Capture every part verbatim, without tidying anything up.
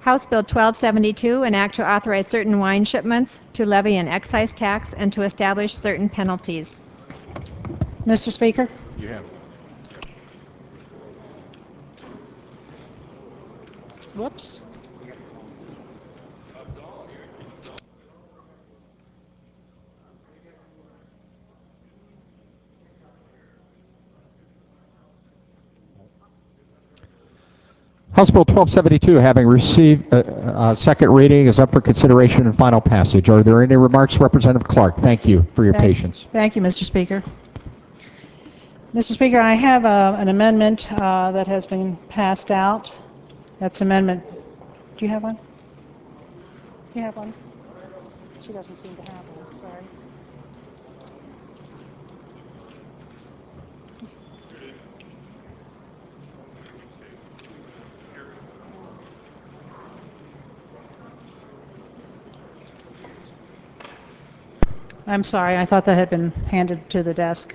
House Bill twelve seventy-two, an act to authorize certain wine shipments, to levy an excise tax, and to establish certain penalties. Mister Speaker? You have. Whoops. House Bill twelve seventy-two, having received a uh, uh, second reading, is up for consideration and final passage. Are there any remarks, Representative Clark? Thank you for your Thank, patience. Thank you, Mister Speaker. Mister Speaker, I have uh, an amendment uh, that has been passed out. That's amendment. Do you have one? Do you have one? She doesn't seem to have one. Sorry. I'm sorry, I thought that had been handed to the desk.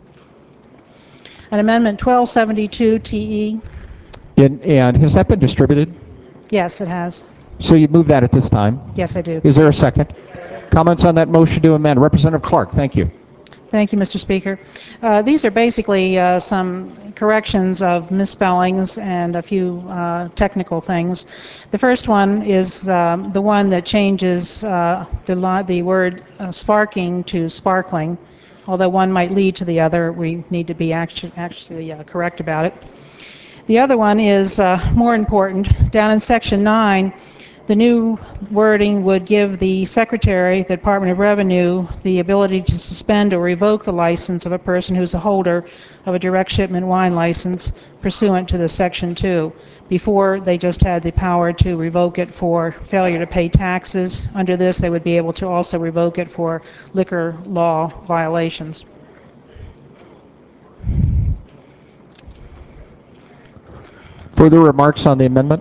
An amendment twelve seventy-two T E. In, and has that been distributed? Yes, it has. So you move that at this time? Yes, I do. Is there a second? Comments on that motion to amend? Representative Clark, thank you. Thank you, Mister Speaker. Uh, these are basically uh, some corrections of misspellings and a few uh, technical things. The first one is um, the one that changes uh, the, lo- the word uh, sparking to sparkling. Although one might lead to the other, we need to be actu- actually uh, correct about it. The other one is uh, more important. Down in Section nine, the new wording would give the Secretary, the Department of Revenue, the ability to suspend or revoke the license of a person who's a holder of a direct shipment wine license pursuant to the Section two. Before, they just had the power to revoke it for failure to pay taxes. Under this, they would be able to also revoke it for liquor law violations. Further remarks on the amendment?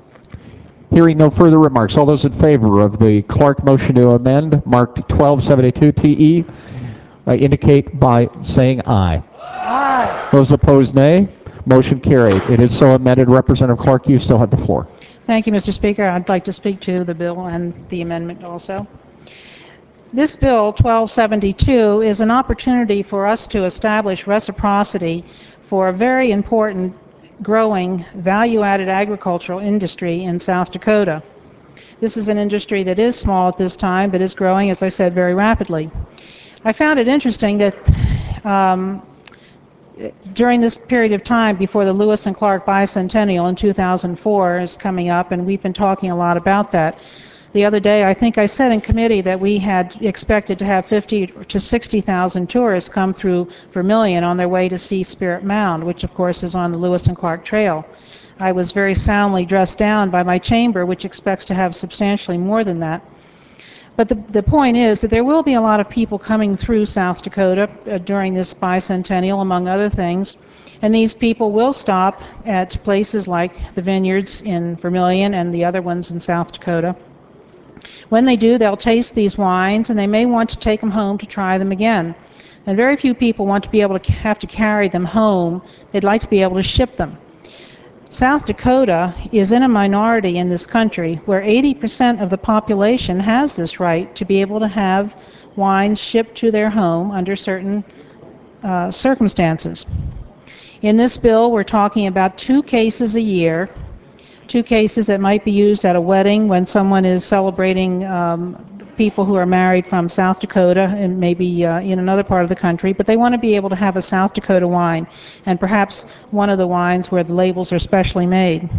Hearing no further remarks, all those in favor of the Clark motion to amend, marked twelve seventy-two T E, uh, indicate by saying aye. Aye. Those opposed, nay. Motion carried. It is so amended. Representative Clark, you still have the floor. Thank you, Mister Speaker. I'd like to speak to the bill and the amendment also. This bill, twelve seventy-two, is an opportunity for us to establish reciprocity for a very important growing value-added agricultural industry in South Dakota. This is an industry that is small at this time, but is growing, as I said, very rapidly. I found it interesting that um, during this period of time before the Lewis and Clark bicentennial in two thousand four is coming up, and we've been talking a lot about that. The other day, I think I said in committee that we had expected to have fifty to sixty thousand tourists come through Vermilion on their way to see Spirit Mound, which of course is on the Lewis and Clark Trail. I was very soundly dressed down by my chamber, which expects to have substantially more than that. But the, the point is that there will be a lot of people coming through South Dakota uh, during this bicentennial, among other things. And these people will stop at places like the vineyards in Vermilion and the other ones in South Dakota. When they do, they'll taste these wines, and they may want to take them home to try them again. And very few people want to be able to have to carry them home. They'd like to be able to ship them. South Dakota is in a minority in this country where eighty percent of the population has this right to be able to have wines shipped to their home under certain uh, circumstances. In this bill, we're talking about two cases a year, two cases that might be used at a wedding when someone is celebrating um, people who are married from South Dakota and maybe uh, in another part of the country, but they want to be able to have a South Dakota wine, and perhaps one of the wines where the labels are specially made.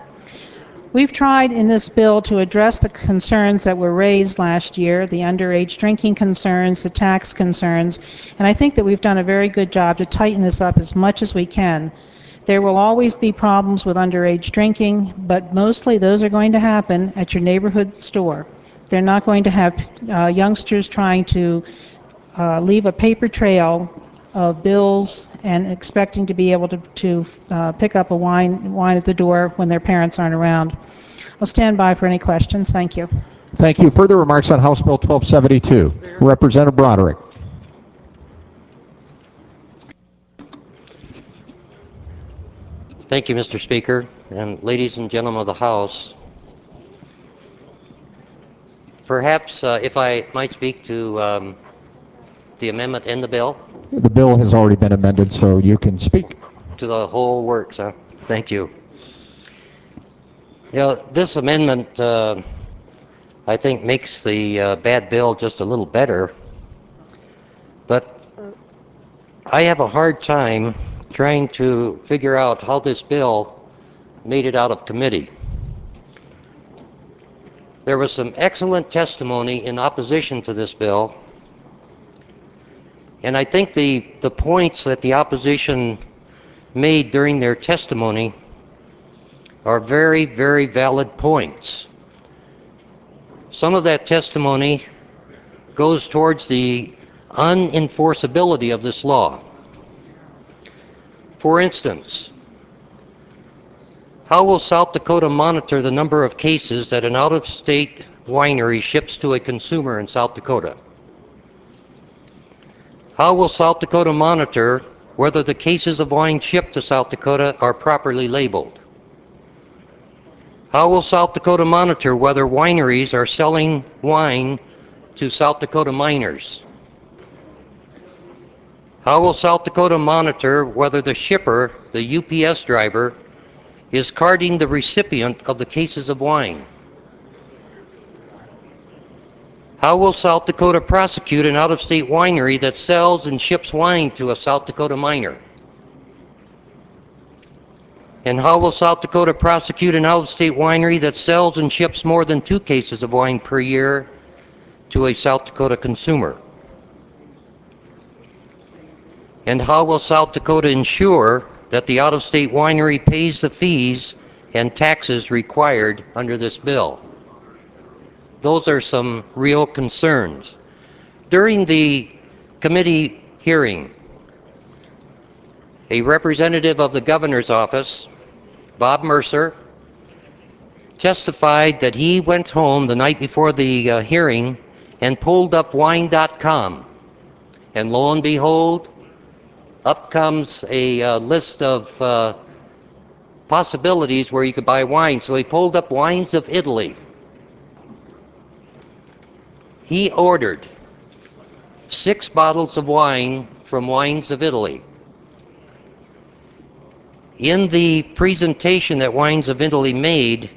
We've tried in this bill to address the concerns that were raised last year, the underage drinking concerns, the tax concerns, and I think that we've done a very good job to tighten this up as much as we can. There will always be problems with underage drinking, but mostly those are going to happen at your neighborhood store. They're not going to have uh, youngsters trying to uh, leave a paper trail of bills and expecting to be able to, to uh, pick up a wine, wine at the door when their parents aren't around. I'll stand by for any questions. Thank you. Thank you. Further remarks on House Bill twelve seventy-two. Representative Broderick. Thank you, Mister Speaker. And ladies and gentlemen of the House, Perhaps uh, if I might speak to um, the amendment in the bill, The bill has already been amended, so you can speak. to the whole works, huh? Thank you. You know, this amendment, uh, I think, makes the uh, bad bill just a little better, but I have a hard time trying to figure out how this bill made it out of committee. There was some excellent testimony in opposition to this bill, and I think the, the points that the opposition made during their testimony are very, very valid points. Some of that testimony goes towards the unenforceability of this law. For instance, how will South Dakota monitor the number of cases that an out-of-state winery ships to a consumer in South Dakota? How will South Dakota monitor whether the cases of wine shipped to South Dakota are properly labeled? How will South Dakota monitor whether wineries are selling wine to South Dakota minors? How will South Dakota monitor whether the shipper, the U P S driver, is carding the recipient of the cases of wine? How will South Dakota prosecute an out-of-state winery that sells and ships wine to a South Dakota minor? And how will South Dakota prosecute an out-of-state winery that sells and ships more than two cases of wine per year to a South Dakota consumer? And how will South Dakota ensure that the out-of-state winery pays the fees and taxes required under this bill? Those are some real concerns. During the committee hearing, a representative of the governor's office, Bob Mercer, testified that he went home the night before the uh, hearing and pulled up wine dot com. And lo and behold, up comes a uh, list of uh, possibilities where you could buy wine. So he pulled up Wines of Italy. He ordered six bottles of wine from Wines of Italy. In the presentation that Wines of Italy made,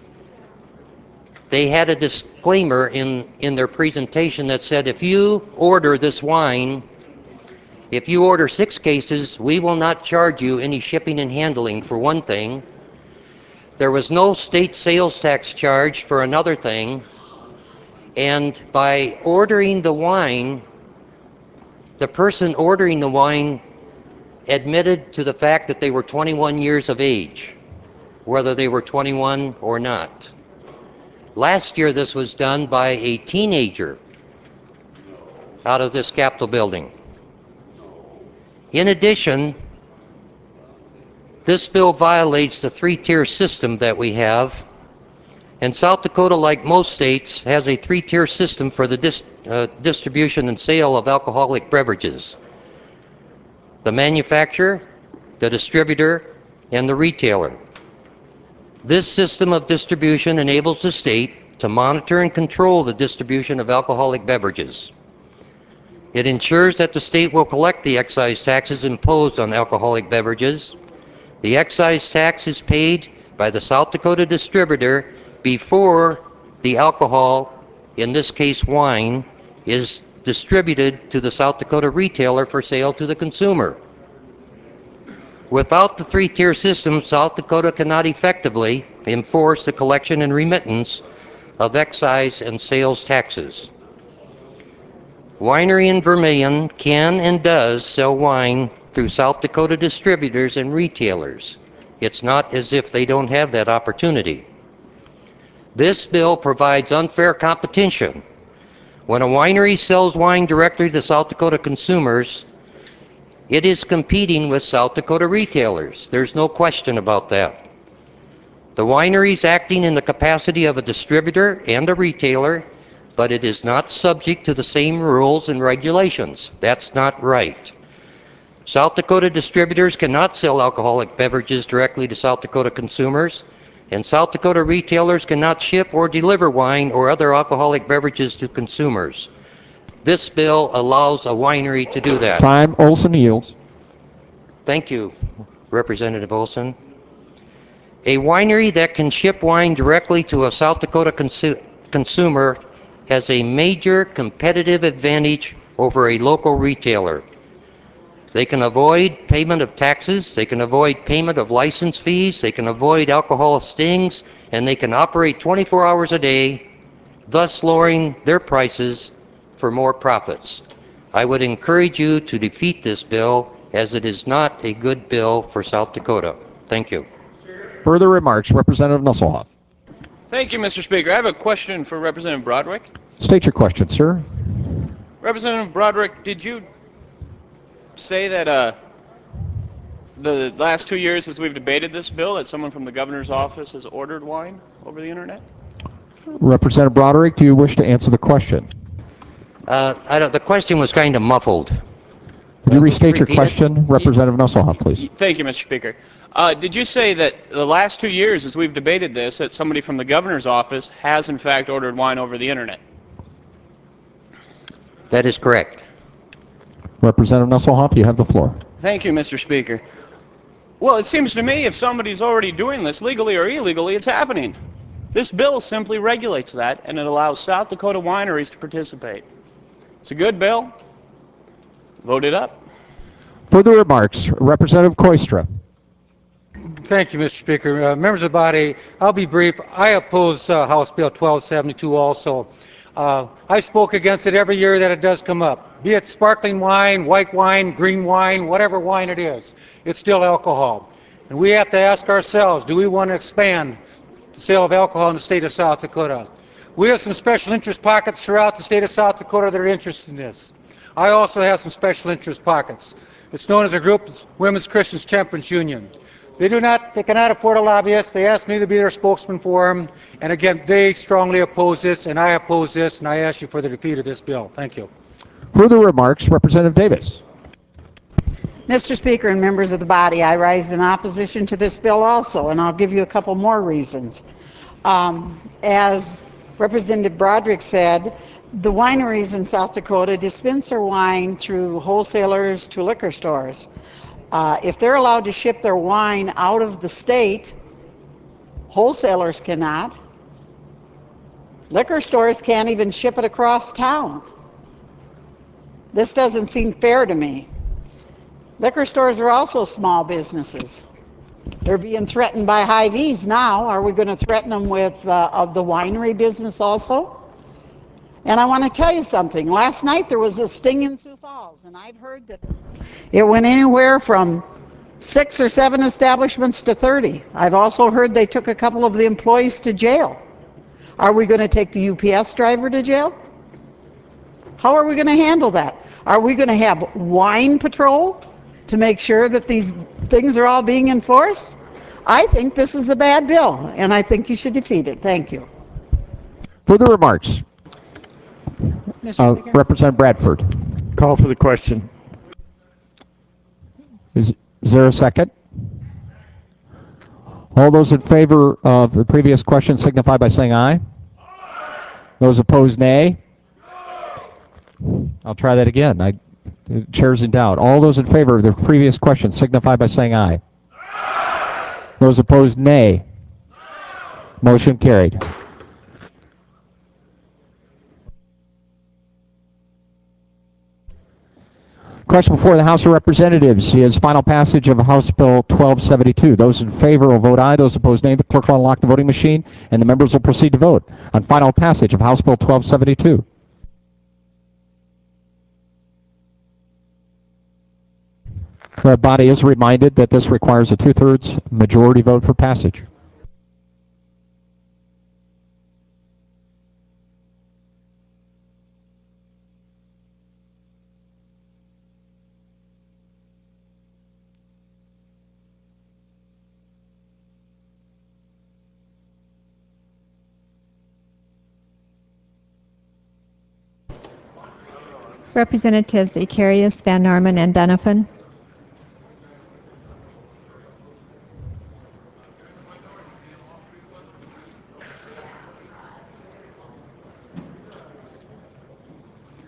they had a disclaimer in, in their presentation that said, if you order this wine, if you order six cases, we will not charge you any shipping and handling, for one thing. There was no state sales tax charge, for another thing. And by ordering the wine, the person ordering the wine admitted to the fact that they were twenty-one years of age, whether they were twenty-one or not. Last year, this was done by a teenager out of this Capitol building. In addition, this bill violates the three-tier system that we have. And South Dakota, like most states, has a three-tier system for the dis uh, distribution and sale of alcoholic beverages: the manufacturer, the distributor, and the retailer. This system of distribution enables the state to monitor and control the distribution of alcoholic beverages. It ensures that the state will collect the excise taxes imposed on alcoholic beverages. The excise tax is paid by the South Dakota distributor before the alcohol, in this case wine, is distributed to the South Dakota retailer for sale to the consumer. Without the three-tier system, South Dakota cannot effectively enforce the collection and remittance of excise and sales taxes. Winery in Vermilion can and does sell wine through South Dakota distributors and retailers. It's not as if they don't have that opportunity. This bill provides unfair competition. When a winery sells wine directly to South Dakota consumers, it is competing with South Dakota retailers. There's no question about that. The winery is acting in the capacity of a distributor and a retailer, but it is not subject to the same rules and regulations. That's not right. South Dakota distributors cannot sell alcoholic beverages directly to South Dakota consumers, and South Dakota retailers cannot ship or deliver wine or other alcoholic beverages to consumers. This bill allows a winery to do that. Time. Olson yields. Thank you, Representative Olson. A winery that can ship wine directly to a South Dakota consu- consumer has a major competitive advantage over a local retailer. They can avoid payment of taxes, they can avoid payment of license fees, they can avoid alcohol stings, and they can operate twenty-four hours a day, thus lowering their prices for more profits. I would encourage you to defeat this bill, as it is not a good bill for South Dakota. Thank you. Further remarks, Representative Nusselhoff. Thank you, Mister Speaker. I have a question for Representative Broderick. State your question, sir. Representative Broderick, did you say that uh, the last two years as we've debated this bill that someone from the governor's office has ordered wine over the internet? Representative Broderick, do you wish to answer the question? Uh, I don't, the question was kind of muffled. Would you Uh, restate your repeat it? question, Representative Nusselhoff, please? Thank you, Mister Speaker. Uh, did you say that the last two years as we've debated this that somebody from the governor's office has in fact ordered wine over the internet? That is correct. Representative Nusselhoff, you have the floor. Thank you, Mister Speaker. Well, it seems to me if somebody's already doing this, legally or illegally, it's happening. This bill simply regulates that, and it allows South Dakota wineries to participate. It's a good bill. Vote it up. Further remarks, Representative Koistra. Thank you, Mister Speaker. Uh, members of the body, I'll be brief. I oppose uh, House Bill twelve seventy-two also. Uh, I spoke against it every year that it does come up. Be it sparkling wine, white wine, green wine, whatever wine it is, it's still alcohol. And we have to ask ourselves, do we want to expand the sale of alcohol in the state of South Dakota? We have some special interest pockets throughout the state of South Dakota that are interested in this. I also have some special interest pockets. It's known as a group, Women's Christian Temperance Union. They do not, they cannot afford a lobbyist. They asked me to be their spokesman for them. And again, they strongly oppose this, and I oppose this, and I ask you for the defeat of this bill. Thank you. Further remarks, Representative Davis. Mister Speaker and members of the body, I rise in opposition to this bill also, and I'll give you a couple more reasons. Um, as Representative Broderick said, the wineries in South Dakota dispense their wine through wholesalers to liquor stores. Uh, if they're allowed to ship their wine out of the state, wholesalers cannot. Liquor stores can't even ship it across town. This doesn't seem fair to me. Liquor stores are also small businesses. They're being threatened by Hy-Vees now. Are we going to threaten them with uh, of the winery business also? And I want to tell you something. Last night there was a sting in Sioux Falls, and I've heard that it went anywhere from six or seven establishments to thirty. I've also heard they took a couple of the employees to jail. Are we going to take the U P S driver to jail? How are we going to handle that? Are we going to have wine patrol to make sure that these things are all being enforced? I think this is a bad bill, and I think you should defeat it. Thank you. Further remarks, Mister uh, Speaker? Representative Bradford. Call for the question. Is, is there a second? All those in favor of the previous question signify by saying aye. Those opposed, nay. I'll try that again. I, the chair's in doubt. All those in favor of the previous question signify by saying aye. Those opposed, nay. Motion carried. Question before the House of Representatives is final passage of House Bill twelve seventy-two. Those in favor will vote aye. Those opposed, nay. The clerk will unlock the voting machine, and the members will proceed to vote on final passage of House Bill twelve seventy-two. The body is reminded that this requires a two-thirds majority vote for passage. Representatives Icarius, Van Norman, and Donovan.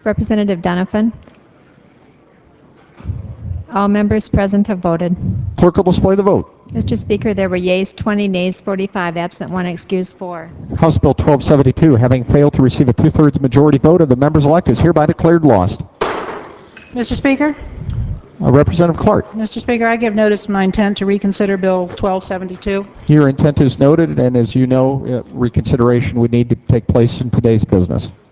Representative Donovan. All members present have voted. Clerk will display the vote. Mister Speaker, there were yeas twenty, nays forty-five, absent one, excused four. House Bill twelve seventy-two, having failed to receive a two-thirds majority vote of the members elect, is hereby declared lost. Mister Speaker? Uh, Representative Clark. Mister Speaker, I give notice of my intent to reconsider Bill twelve seventy-two. Your intent is noted, and as you know, uh, reconsideration would need to take place in today's business.